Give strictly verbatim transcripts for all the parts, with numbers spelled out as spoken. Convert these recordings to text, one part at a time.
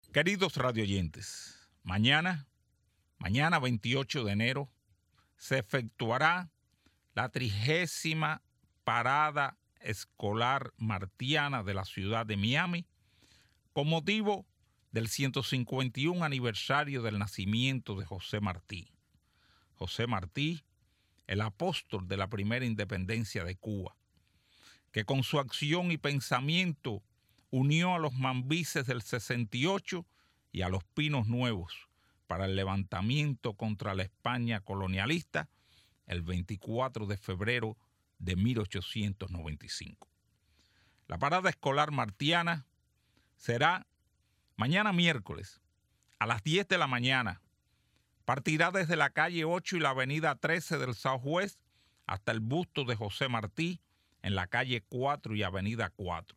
Queridos radioyentes, mañana, mañana veintiocho de enero, se efectuará la trigésima parada escolar martiana de la ciudad de Miami con motivo del ciento cincuenta y uno aniversario del nacimiento de José Martí. José Martí, el apóstol de la primera independencia de Cuba, que con su acción y pensamiento unió a los mambises del sesenta y ocho y a los Pinos Nuevos para el levantamiento contra la España colonialista el veinticuatro de febrero de mil ochocientos noventa y cinco. La parada escolar martiana será mañana miércoles a las diez de la mañana. Partirá desde la calle ocho y la avenida trece del Southwest hasta el busto de José Martí en la calle cuatro y avenida cuatro.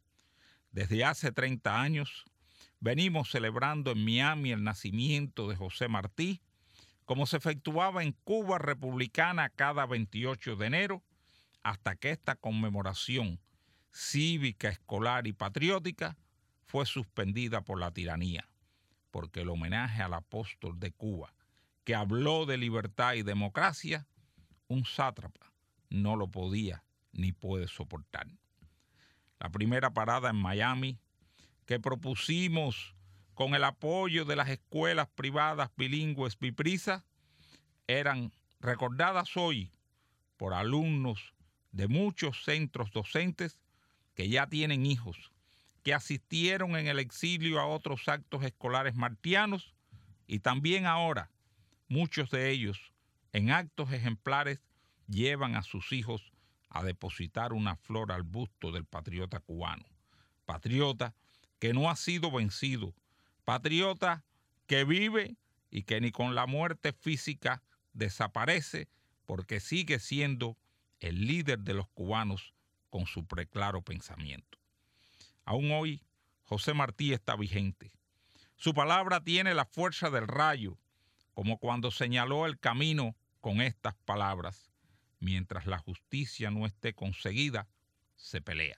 Desde hace treinta años venimos celebrando en Miami el nacimiento de José Martí, como se efectuaba en Cuba republicana cada veintiocho de enero, hasta que esta conmemoración cívica, escolar y patriótica fue suspendida por la tiranía, porque el homenaje al apóstol de Cuba, que habló de libertad y democracia, un sátrapa no lo podía ni puede soportar. La primera parada en Miami, que propusimos con el apoyo de las escuelas privadas bilingües Biprisa, eran recordadas hoy por alumnos de muchos centros docentes que ya tienen hijos, que asistieron en el exilio a otros actos escolares martianos y también ahora muchos de ellos en actos ejemplares llevan a sus hijos a depositar una flor al busto del patriota cubano, patriota que no ha sido vencido, patriota que vive y que ni con la muerte física desaparece porque sigue siendo el líder de los cubanos con su preclaro pensamiento. Aún hoy, José Martí está vigente. Su palabra tiene la fuerza del rayo, como cuando señaló el camino con estas palabras: mientras la justicia no esté conseguida, se pelea.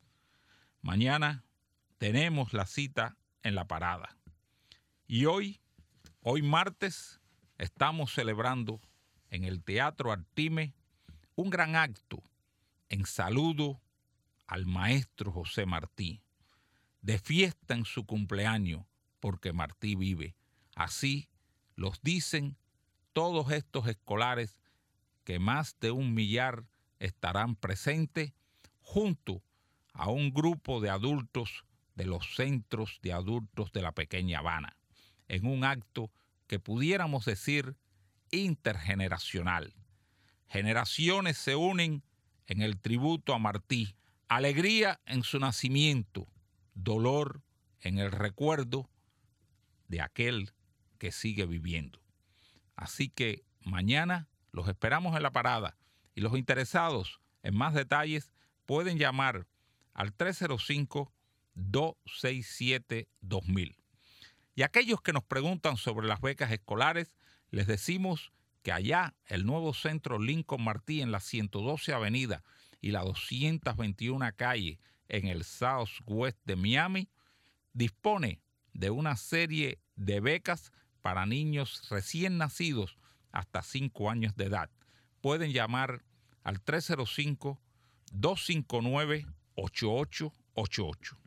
Mañana tenemos la cita en la parada. Y hoy, hoy martes, estamos celebrando en el Teatro Artime un gran acto en saludo al maestro José Martí, de fiesta en su cumpleaños, porque Martí vive. Así los dicen todos estos escolares, que más de un millar estarán presentes junto a un grupo de adultos de los centros de adultos de la pequeña Habana, en un acto que pudiéramos decir intergeneracional. Generaciones se unen en el tributo a Martí, alegría en su nacimiento, dolor en el recuerdo de aquel que sigue viviendo. Así que mañana los esperamos en la parada y los interesados en más detalles pueden llamar al tres cero cinco, dos seis siete, dos mil. Y aquellos que nos preguntan sobre las becas escolares, les decimos que allá el nuevo centro Lincoln Martí en la ciento doce Avenida y la doscientos veintiuna Calle en el Southwest de Miami dispone de una serie de becas para niños recién nacidos hasta cinco años de edad. Pueden llamar al tres cero cinco, dos cinco nueve, ocho ocho ocho ocho.